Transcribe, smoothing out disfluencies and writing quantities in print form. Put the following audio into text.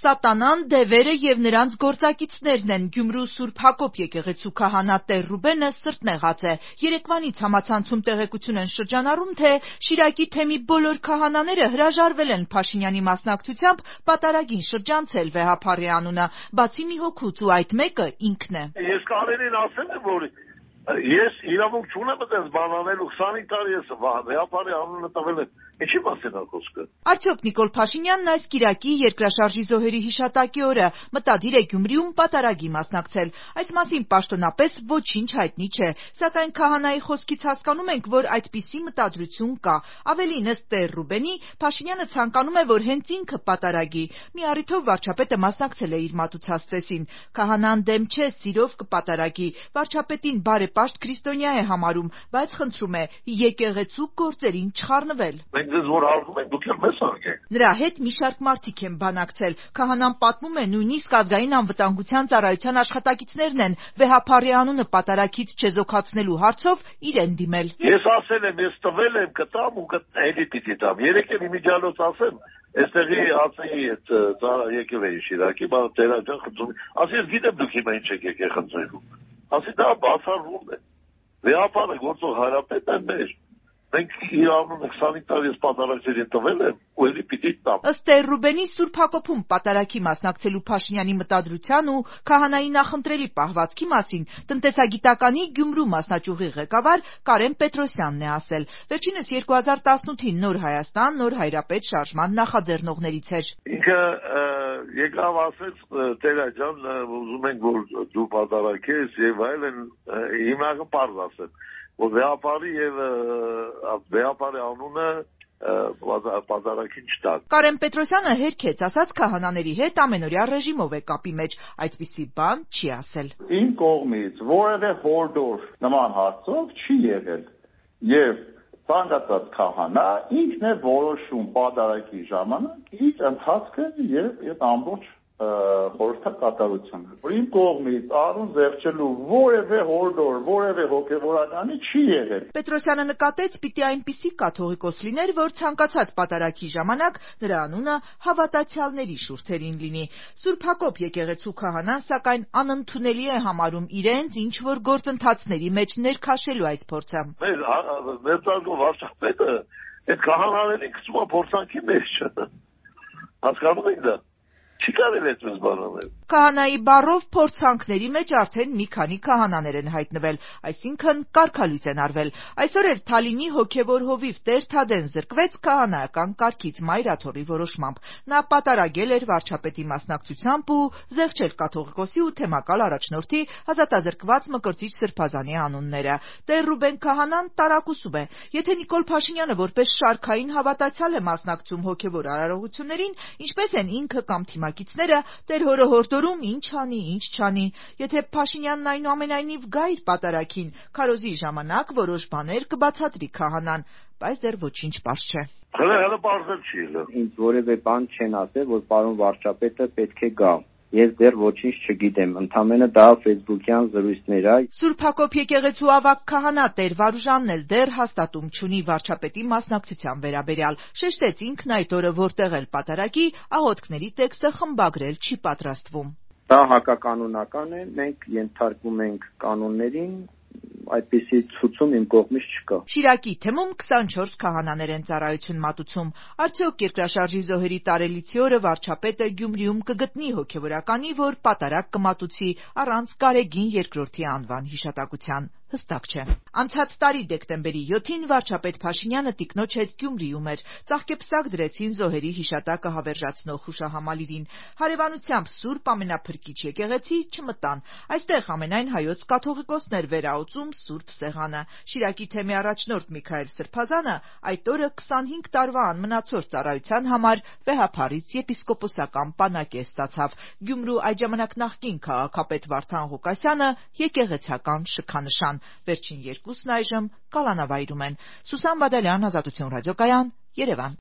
Սատանան, դևերը եւ նրանց գործակիցներն են Գյումրու Սուրբ Հակոբ եկեղեցու քահանա Տեր Ռուբենը սրտնեղած է։ Երեկվանից համացանցում տեղեկություն են շրջանառում, թե Շիրակի թեմի բոլոր քահանաները հրաժարվել են Փաշինյանի մասնակցությամբ պատարագին շրջանցել վեհափառի անունը, բացի մի հոգուց, ու այդ մեկը ինքն է։ Ես կարելին ասել եմ, որ ես իրավունք չունեմ այդպես բան անելու, 25 տարի ես վեհափառի անունը տվել եմ։ Ինչի մասին է խոսքը։ Արդյոք Նիկոլ Փաշինյանն այս կիրակի երկրաշարժի զոհերի հիշատակի օրը մտադիր է Գյումրիում պատարագի մասնակցել։ Այս մասին պաշտոնապես ոչինչ հայտնի չէ, սակայն քահանայի խոսքից հասկանում ենք, որ այդպիսի մտադրություն կա։ Ավելին, ըստ Տեր Ռուբենի, Փաշինյանը ցանկանում է, որ հենց ինքը պատարագի։ Մի առիթով վարչապետը մասնակցել է իր մատուցած ծեսին։ Քահանան դեմ չէ, սիրով կպատարագի։ Վարչապետին բարեպաշտ քրիստոնյա է համարում, բայց խնդրում է եկեղեցու գործերին չխառնվել։ Ձեզ որ հարգում եք, դուք էլ մեզ հարգեք։ Նրա հետ մի շարք մարդիկ են բանակցել։ Քահանան պատմում է, նույնիսկ ազգային անվտանգության ծառայության աշխատակիցներն են վեհափառի անունը պատարագից չեզոքացնելու հարցով իրեն դիմել։ Ես ասել եմ, ես տվել եմ, կտամ ու էլի պիտի տամ։ Երեկ էլ իմիջիալոց ասեմ, այստեղի ԱՑ-ի հետ եկել էի Շիրակի, բան Տերաջան խնդրում։ Ասի ես գիտեմ դուք հիմա ինչ եք եկել խնդրելու։ Ասի դա բացառվում է։ Վեհափառը գործող հարապետն է մեր։ Մենք իրավունք 25 տարի ես պատարագներին տվել եմ ու էլի պիտի տամ։ Ըստ Տեր Ռուբենի, Սուրբ Հակոբում պատարագի մասնակցելու Փաշինյանի մտադրության ու քահանայի նախընտրելի պահվածքի մասին տնտեսագիտականի Գյումրու մասնաճյուղի ղեկավար Կարեն Պետրոսյանն է ասել։ Վերջինս 2018-ին Նոր Հայաստան, Նոր Հայրապետ շարժման նախաձեռնողներից էր։ Ինքը եկավ ասեց Տերա ջան, ուզում ենք որ դու պատարագես եւ այլն, հիմա կպարզ ասեմ, որ վեհապարի եւ վեհապարի անունը պատարագին չտակ։ Կարեն Պետրոսյանը հերքեց, ասաց քահանաների հետ ամենօրյա ռեժիմով է կապի մեջ, այդպիսի բան չի ասել։ Իմ կողմից որևէ հորդոր նման հարցով չի եղել եւ ցանկացած քահանա ինքն է որոշում պատարագի ժամանակ իր ընթացքը եւ ամբողջ խորհրդակատարությունը։ Իմ կողմից առուն զեղչելու որևէ հորդոր, որևէ հոգևորականի չի եղել։ Պետրոսյանը նկատեց, պիտի այնպիսի կաթողիկոս լիներ, որ ցանկացած պատարագի ժամանակ նրա անունը հավատացյալների շուրթերին լինի։ Սուրբ Հակոբ եկեղեցու քահանան, սակայն անընդունելի է համարում իրենց ինչ որ գործընթացների մեջ ներքաշելու այս փորձը։ Մեր վարչապետը այդ քահանաներին գցում է փորձանքի մեջ։ Հասկանում եք դա։ Չի կարելի այդպես բառանել։ Քահանայի բառով փորձանքների մեջ արդեն մի քանի քահանաներ են հայտնվել, այսինքն կարգալույծ են արվել։ Այսօր էլ Թալինի հոգևոր հովիվ Տեր Թադեն զրկվեց քահանայական կարգից Մայրաթորի որոշմամբ։ Նա պատարագել էր վարչապետի մասնակցությամբ ու զեղչել կաթողիկոսի ու թեմակալ առաջնորդի ազատազրկված Մկրտիչ Սրբազանի անունները։ Տեր Ռուբեն քահանան տարակուսում է։ Եթե Նիկոլ Փաշինյանը որպես շարքային հավատացյալ է մասնակցում հոգևոր արարողություններին, ինչպես են ինքը կամ թիմակիցները Տեր հորը հորդորում ինչ անի, ինչ չանի։ Եթե Փաշինյանն այնուամենայնիվ գա իր պատարագին, քարոզի ժամանակ որոշ բաներ կբացատրի քահանան, բայց դեռ ոչինչ պարզ չէ։ Հələ պարզել չի ելը։ Ինձ որևէ բան չեն ասել, որ պարոն վարչապետը պետք է գա։ Ես դեռ ոչինչ չգիտեմ, ընդամենը դա ֆեյսբուքյան զրույցներ է։ Սուրբ Հակոբ եկեղեցու ավագ քահանա Տեր Վարուժանն էլ դեռ հաստատում չունի վարչապետի մասնակցության վերաբերյալ։ Շեշտեց ինքն այդ օրը որտեղ էլ պատարագի, աղոթքների տեքստը խմբագրել չի պատրաստվում։ Դա հակականոնական է, մենք ենթարկվում ենք կանոններին, այդպիսի ցուցում իմ կողմից չկա։ Շիրակի թեմում 24 քահանաներ են ծառայություն մատուցում։ Արդյոք երկրաշարժի զոհերի տարելիցի օրը վարչապետը Գյումրիում կգտնի հոգևորականի, որ պատարագ կմատուցի առանց Գարեգին II անվան հիշատակության։ Հստակ չէ։ Անցած տարի դեկտեմբերի 7-ին վարչապետ Փաշինյանը տիկնոջ հետ Գյումրիում էր։ Ծաղկեպսակ դրեցին զոհերի հիշատակը հավերժացնող հուշահամալիրին։ Հարևանությամբ Սուրբ Ամենափրկիչ եկեղեցի չմտան։ Այստեղ ամենայն հայոց կաթողիկոսներ վերաուծում Սուրբ Սեղանը։ Շիրակի թեմի առաջնորդ Միքայել Սրբազանը այդ օրը 25 տարվա անմնացորդ ծառայության համար վեհափառից եպիսկոպոսական պանակ ստացավ։ Գյումրու այդ ժամանակ նախկին քաղաքապետ Վարդան Ղուկասյանը եկեղեցական շքանշան։ Վերջին երկուսն այժմ կալանավայրում են։ Սուսան Բադալյան, Ազատություն ռադիոկայան, Երևան։